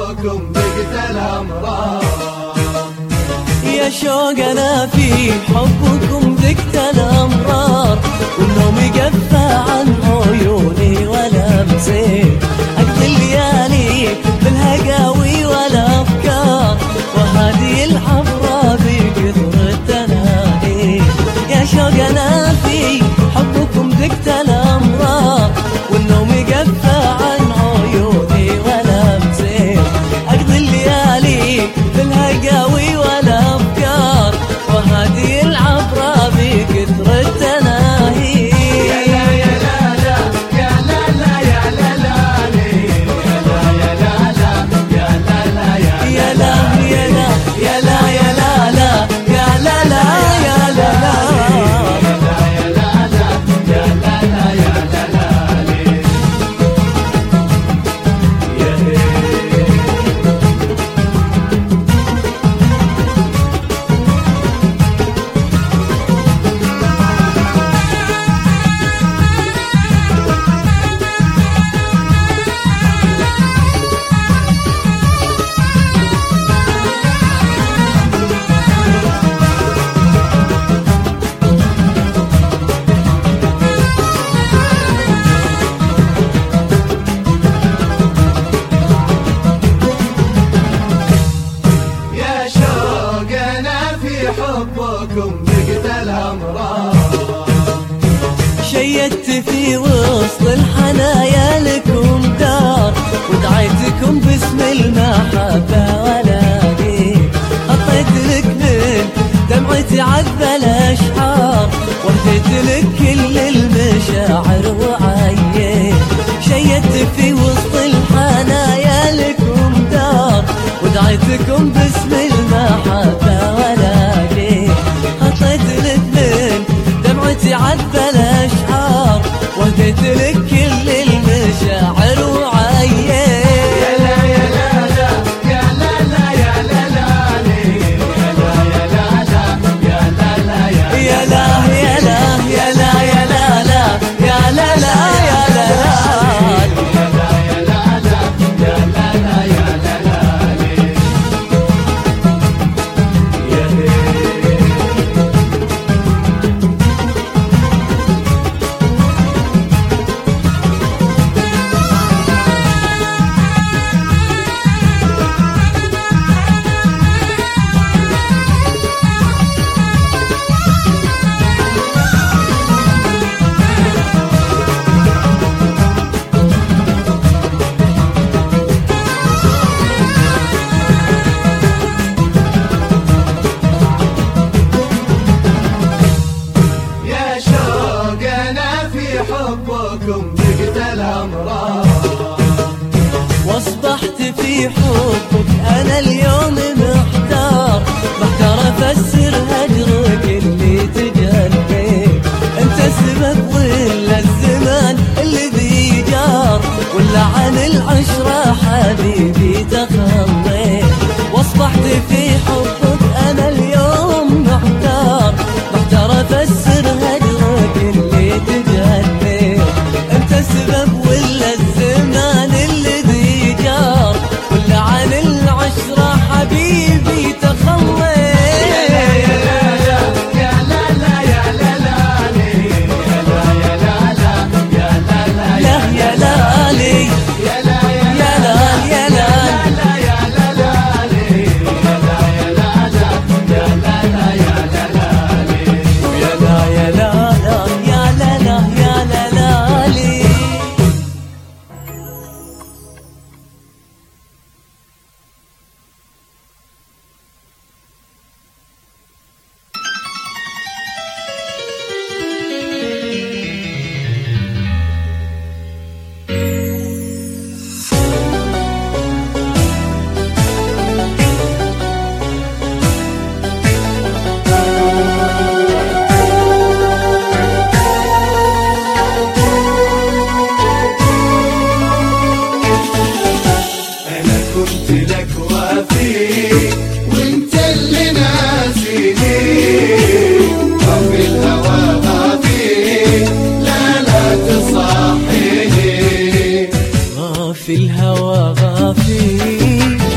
حبكم ذقت الأمرار. يا شوق أنا في حبكم ذقت الأمرار، والنوم يقفى عن عيوني ولا مسير، أقضي الليالي بالهقاوي والأفكار، وهذه العبرة بكثر التناهي. يا شوق أنا في حبكم ذقت الأمرار، والنوم يقفى عن عيوني ولا مسير، أقضي الليالي بالهقاوي والأفكار، وهذه العبرة بكثر التناهي. حبكم ذقت الأمرار. شيدت في وسط الحنايا لكم دار، ودعيتكم باسم المحبة ولاقيت، خطيت لك من دمعتي عذب الأشعار، وهديت لك كل المشاعر وعيت. شيدت في وسط الحنايا لكم دار، ودعيتكم باسم المحبة ولاقيت، خطيت لك من دمعتي عذب الأشعار، وهديت لك كل المشاعر وعيت. حبكم ذقت الأمرار. واصبحت في حبك أنا اليوم محتار، محتار أفسر هجرك اللي تجلي، أنت سبب ظل الزمان الذي جار، ولا عن العشرة حبيبي تخلي. واصبحت في حبك أنا اليوم محتار، محتار أفسر هجرك اللي تجلي، أنت سبب ولا الزمان الذي جار، ولا عن العشرة حبيبي تخلي. في الهوى غافي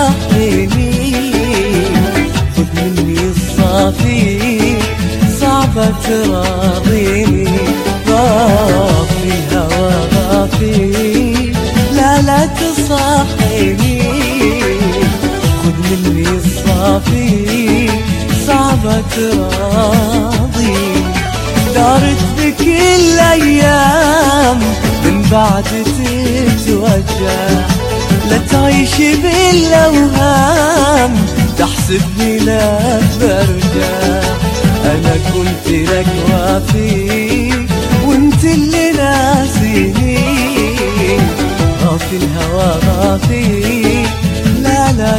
تصحيني خذ مني الصافي صعبة تراضيني غافي الهوى غافي لا تصحيني خذ مني الصافي صعبة تراضيني دارت بكل أيام من بعد تتوجع لا تعيش بالأوهام تحسبني لا برجع أنا كنت لك وافي وانت اللي ناسيني غافي الهوى غافي لا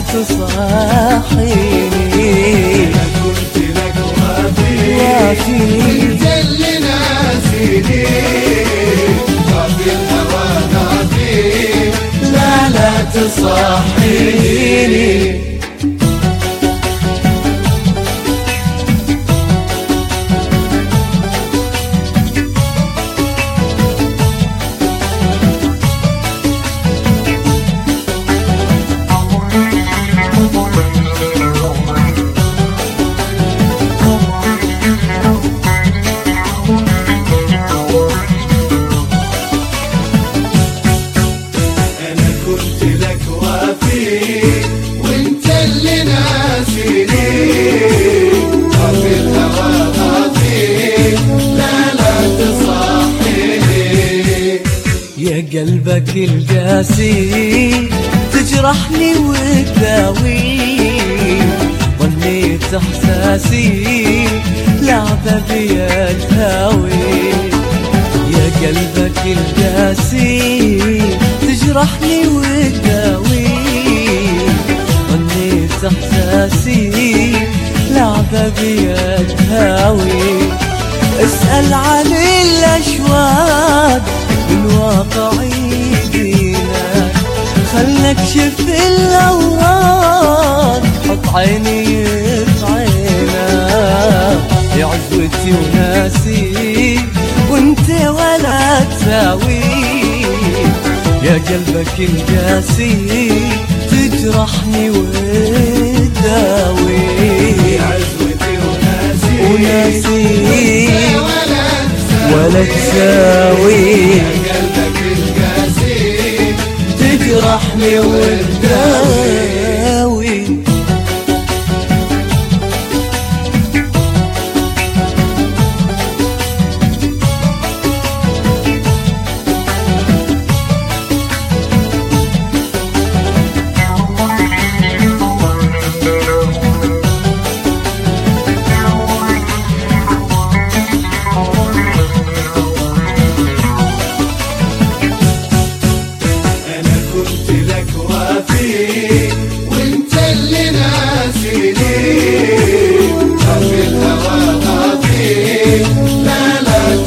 تصحيني أنا كنت لك وافي وافي وانت اللي ناسيني غافي الهوى غافي لا تصحيني وانت اللي ناسيني غافي الهوى غافي لا تصحيني يا قلبك القاسي تجرحني وتداوي ظنيت احساسي لعبة بيدهاوي يا قلبك القاسي تجرحني وتداوي ظنيت احساسي لعبة بيدهاوي اسأل عن الاشواق من واقعي دينك خلنا اكشف الاوراق حط عيني في عينك يا عزوتي وناسي وانت ولا تساوي يا قلبك القاسي تجرحني وتداوي عزوتي وناسي ولا تساوي تساوي قلبك القاسي تجرحني وتداوي أنا كنت لك وافي وانت اللي ناسيني غافي الهوى غافي لا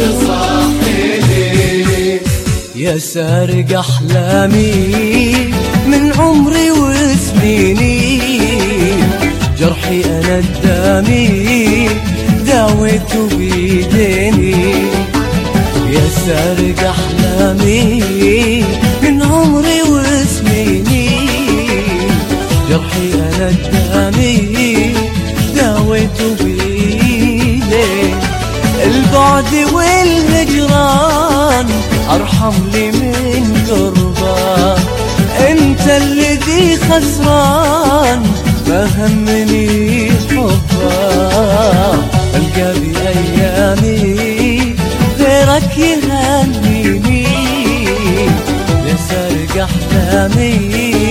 تصحيني يا سارق أحلامي من عمري وسنيني جرحي أنا الدامي داويته بيديني يا سارق أحلامي من عمري وسنيني جرحي أنا الدامي داويته بيديني البعد والهجران أرحم لي من قربان انت الذي خسران ما همني حبك القى بأيامي غيرك يهنيني يا سارق أحلامي